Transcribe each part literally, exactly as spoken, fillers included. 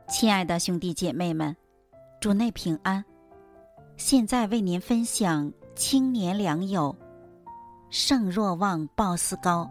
亲爱的兄弟姐妹们，主内平安。现在为您分享青年良友圣若望鲍斯高。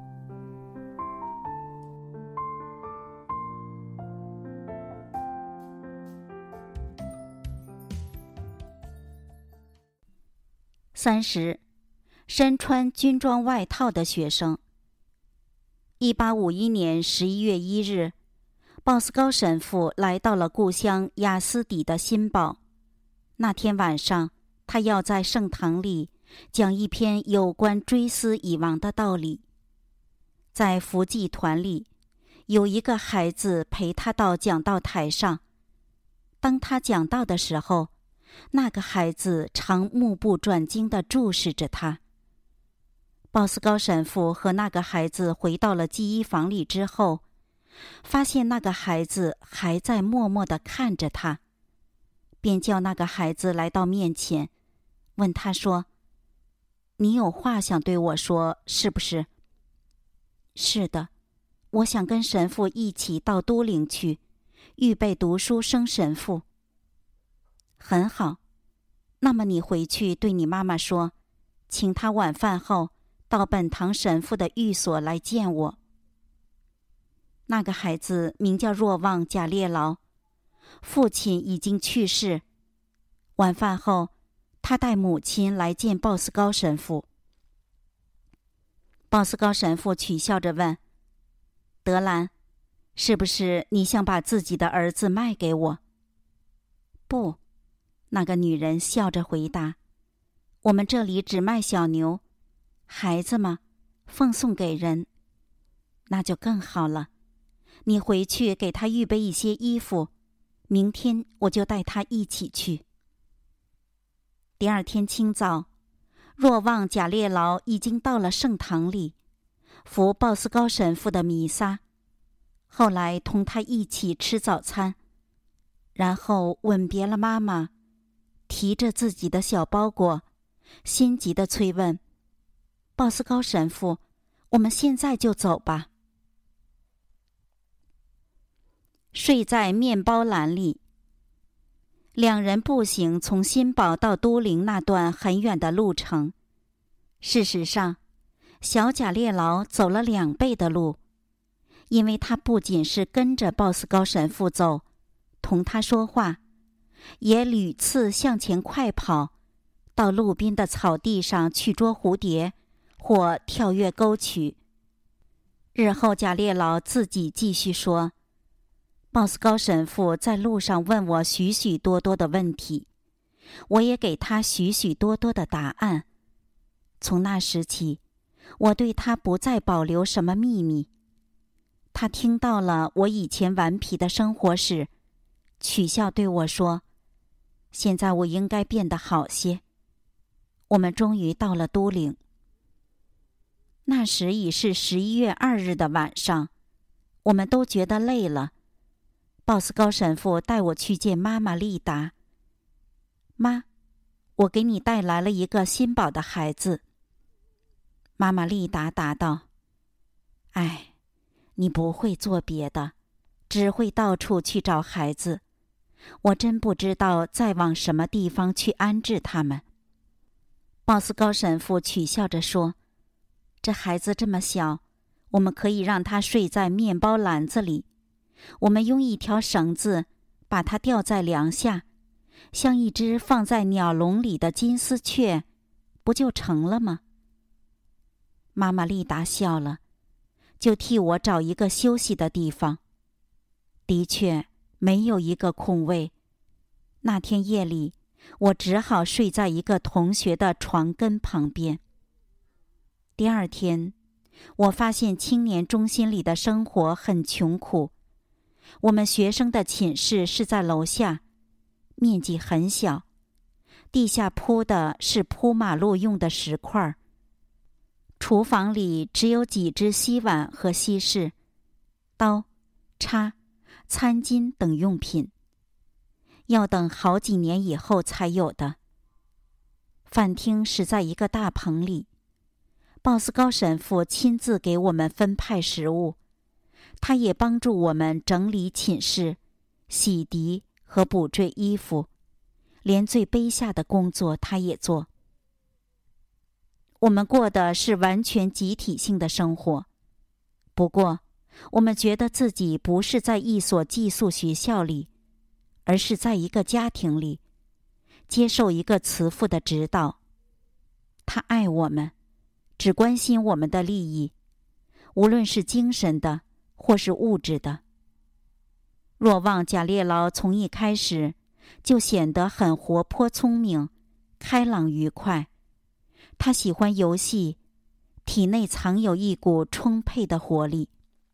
三十，身穿军装外套的学生。一八五一年十一月一日，鲍斯高神父来到了故乡雅斯底的新堡。那天晚上，他要在圣堂里讲一篇有关追思已亡的道理。在福祭团里，有一个孩子陪他到讲道台上。当他讲道的时候，那个孩子常目不转睛地注视着他。鲍斯高神父和那个孩子回到了记忆房里之后，发现那个孩子还在默默地看着他，便叫那个孩子来到面前，问他说：“你有话想对我说，是不是？”“是的，我想跟神父一起到都灵去，预备读书升神父。”“很好，那么你回去对你妈妈说，请她晚饭后到本堂神父的寓所来见我。”那个孩子名叫若望贾列劳，父亲已经去世。晚饭后，他带母亲来见鲍斯高神父。鲍斯高神父取笑着问：“德兰，是不是你想把自己的儿子卖给我？”“不。”那个女人笑着回答，“我们这里只卖小牛，孩子嘛，奉送给人。”“那就更好了，你回去给他预备一些衣服，明天我就带他一起去。”第二天清早，若望贾列劳已经到了圣堂里，服鲍斯高神父的弥撒，后来同他一起吃早餐，然后吻别了妈妈，提着自己的小包裹，心急地催问：“鲍斯高神父，我们现在就走吧。”睡在面包篮里。两人步行从新堡到都灵那段很远的路程。事实上，小贾列劳走了两倍的路，因为他不仅是跟着鲍斯高神父走，同他说话，也屡次向前快跑，到路边的草地上去捉蝴蝶，或跳跃沟渠。日后贾列劳自己继续说，鲍斯高神父在路上问我许许多多的问题，我也给他许许多多的答案。从那时起，我对他不再保留什么秘密。他听到了我以前顽皮的生活时，取笑对我说：“现在我应该变得好些。”我们终于到了都灵。那时已是十一月二日的晚上，我们都觉得累了。鲍斯高神父带我去见妈妈丽达。“妈，我给你带来了一个新堡的孩子。”妈妈丽达答道：“哎，你不会做别的，只会到处去找孩子。我真不知道再往什么地方去安置他们。”鲍斯高神父取笑着说：“这孩子这么小，我们可以让他睡在面包篮子里。我们用一条绳子把它吊在梁下，像一只放在鸟笼里的金丝雀，不就成了吗？”妈妈丽达笑了，就替我找一个休息的地方。的确，没有一个空位。那天夜里，我只好睡在一个同学的床根旁边。第二天，我发现青年中心里的生活很穷苦。我们学生的寝室是在楼下，面积很小，地下铺的是铺马路用的石块。厨房里只有几只锡碗和锡匙、刀、叉、餐巾等用品，要等好几年以后才有的。饭厅是在一个大棚里，鲍斯高神父亲自给我们分派食物，他也帮助我们整理寝室， 洗涤和补缀衣服，连最卑下的工作他也做。我们过的是完全集体性的生活，不过我们觉得自己不是在一所寄宿学校里，而是在一个家庭里，接受一个慈父的指导。他爱我们，只关心我们的利益，无论是精神的或是物质的。若望贾列劳从一开始就显得很活泼聪明，开朗愉快。他喜欢游戏，体内藏有一股充沛的活力。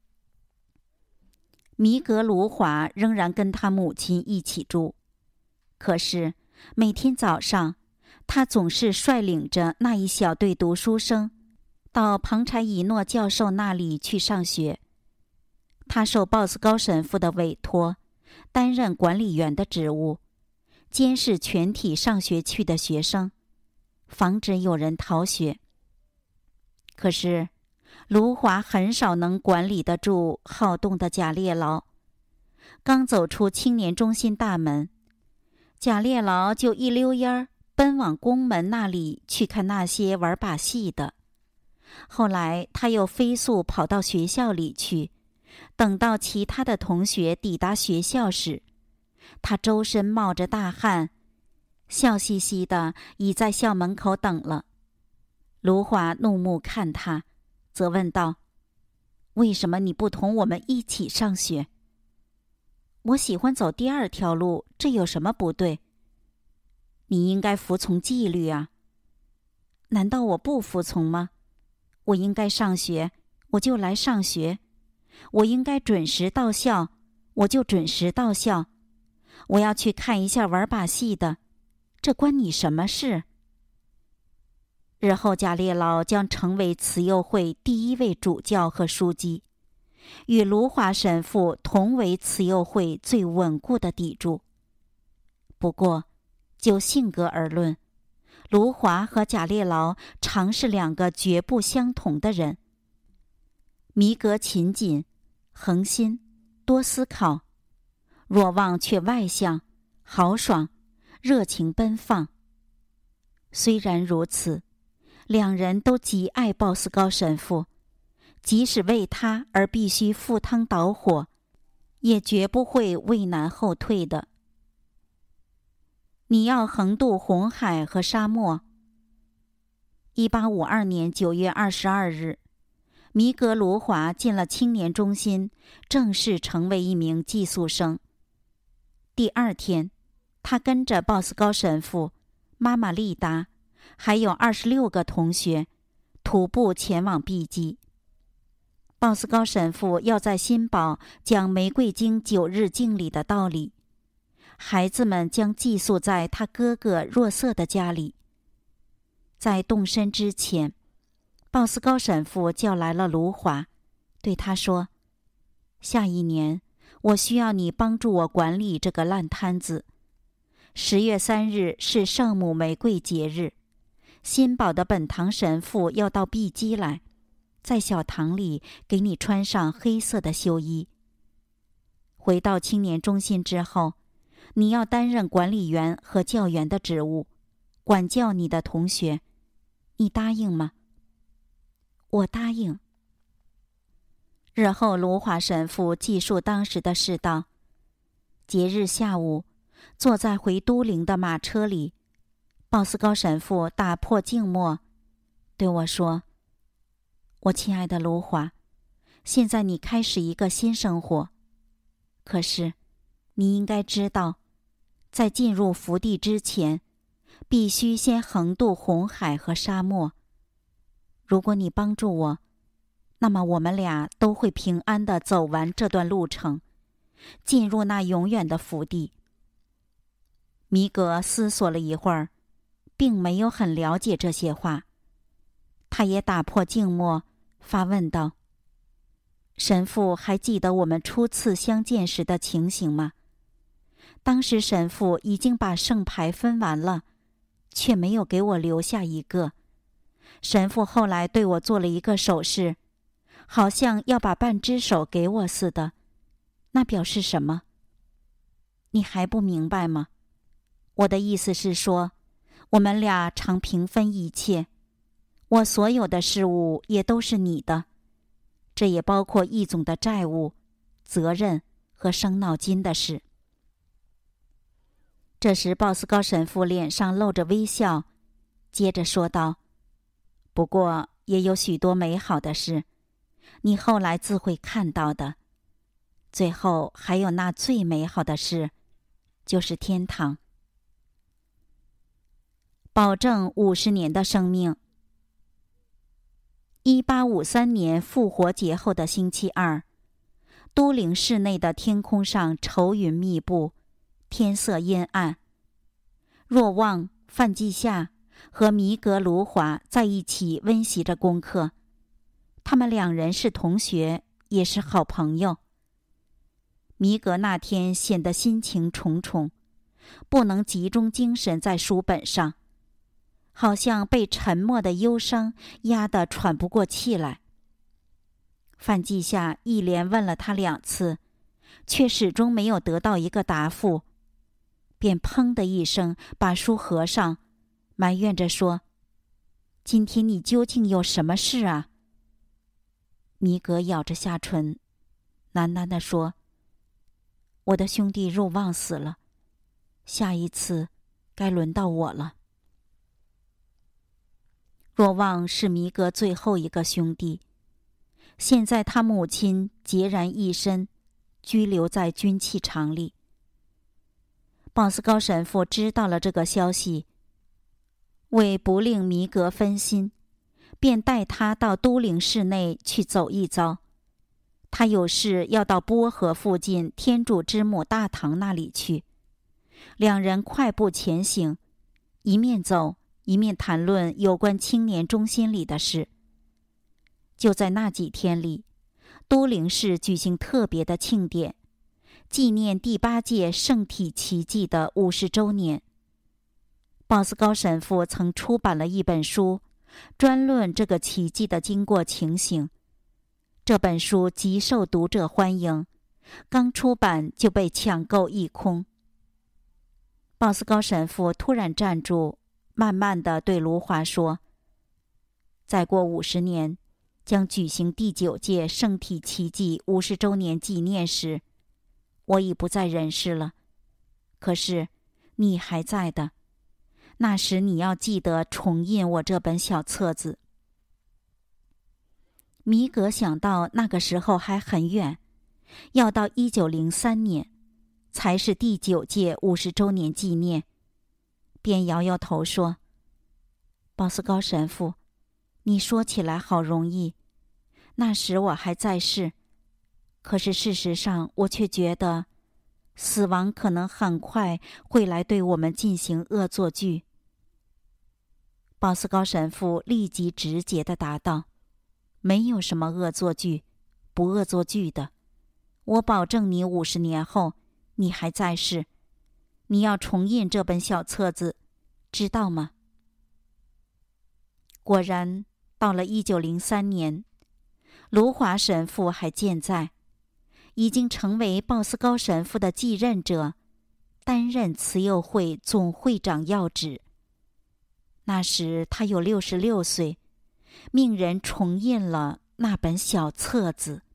弥格卢华仍然跟他母亲一起住，可是每天早上他总是率领着那一小队读书生到庞柴以诺教授那里去上学。他受鲍斯高神父的委托，担任管理员的职务，监视全体上学去的学生，防止有人逃学。可是卢华很少能管理得住好动的贾列劳。刚走出青年中心大门，贾列劳就一溜烟儿奔往宫门那里去看那些玩把戏的。后来他又飞速跑到学校里去，等到其他的同学抵达学校时，他周身冒着大汗，笑嘻嘻的已在校门口等了。卢华怒目看他，责问道：“为什么你不同我们一起上学？”“我喜欢走第二条路，这有什么不对？”“你应该服从纪律啊。”“难道我不服从吗？我应该上学，我就来上学；我应该准时到校，我就准时到校。我要去看一下玩把戏的，这关你什么事？”日后贾列劳将成为慈幼会第一位主教和书记，与卢华神父同为慈幼会最稳固的砥柱。不过就性格而论，卢华和贾列劳常是两个绝不相同的人。弥格勤谨、恒心、多思考，若望却外向、豪爽、热情奔放。虽然如此，两人都极爱鲍斯高神父，即使为他而必须赴汤蹈火，也绝不会畏难后退的。你要横渡红海和沙漠。一八五二年九月二十二日，弥格卢华进了青年中心，正式成为一名寄宿生。第二天，他跟着鲍斯高神父、妈妈丽达，还有二十六个同学，徒步前往碧基。鲍斯高神父要在新堡讲玫瑰经九日敬礼的道理，孩子们将寄宿在他哥哥若瑟的家里。在动身之前，鲍斯高神父叫来了卢华，对他说：“下一年，我需要你帮助我管理这个烂摊子。十月三日是圣母玫瑰节日，新堡的本堂神父要到碧基来，在小堂里给你穿上黑色的修衣。回到青年中心之后，你要担任管理员和教员的职务，管教你的同学。你答应吗？”“我答应。”日后卢华神父记述当时的事道：节日下午，坐在回都灵的马车里，鲍斯高神父打破静默，对我说：“我亲爱的卢华，现在你开始一个新生活，可是你应该知道，在进入福地之前，必须先横渡红海和沙漠。如果你帮助我，那么我们俩都会平安地走完这段路程，进入那永远的福地。”弥格思索了一会儿，并没有很了解这些话。他也打破静默，发问道：“神父还记得我们初次相见时的情形吗？当时神父已经把圣牌分完了，却没有给我留下一个。神父后来对我做了一个手势，好像要把半只手给我似的，那表示什么？” 你还不明白吗？我的意思是说，我们俩常平分一切，我所有的事物也都是你的，这也包括易总的债务、责任和伤脑筋的事。”这时鲍斯高神父脸上露着微笑，接着说道：“不过也有许多美好的事，你后来自会看到的。最后还有那最美好的事，就是天堂。保证五十年的生命。”一八五三年复活节后的星期二，都灵市内的天空上愁云密布，天色阴暗。若望、范季夏和弥格卢华在一起温习着功课，他们两人是同学，也是好朋友。弥格那天显得心情重重，不能集中精神在书本上，好像被沉默的忧伤压得喘不过气来。范季夏一连问了他两次，却始终没有得到一个答复，便砰的一声把书合上，埋怨着说：“今天你究竟有什么事啊？”弥格咬着下唇，喃喃地说：“我的兄弟若望死了，下一次该轮到我了。”若望是弥格最后一个兄弟，现在他母亲孑然一身，拘留在军器厂里。鲍斯高神父知道了这个消息，为不令弥格分心，便带他到都灵市内去走一遭。他有事要到波河附近天主之母大堂那里去。两人快步前行，一面走一面谈论有关青年中心里的事。就在那几天里，都灵市举行特别的庆典，纪念第八届圣体奇迹的五十周年。鲍斯高神父曾出版了一本书，专论这个奇迹的经过情形。这本书极受读者欢迎，刚出版就被抢购一空。鲍斯高神父突然站住，慢慢地对卢华说：“再过五十年，将举行第九届圣体奇迹五十周年纪念时，我已不在人世了，可是你还在的。那时你要记得重印我这本小册子。”弥格想到那个时候还很远，要到一九零三年才是第九届五十周年纪念，便摇摇头说：“鲍斯高神父，你说起来好容易，那时我还在世，可是事实上我却觉得死亡可能很快会来对我们进行恶作剧。”鲍斯高神父立即直接地答道：“没有什么恶作剧，不恶作剧的。我保证你五十年后，你还在世，你要重印这本小册子，知道吗？”果然，到了一九零三年，卢华神父还健在，已经成为鲍斯高神父的继任者，担任慈幼会总会长要职。那时他有六十六岁，命人重印了那本小册子。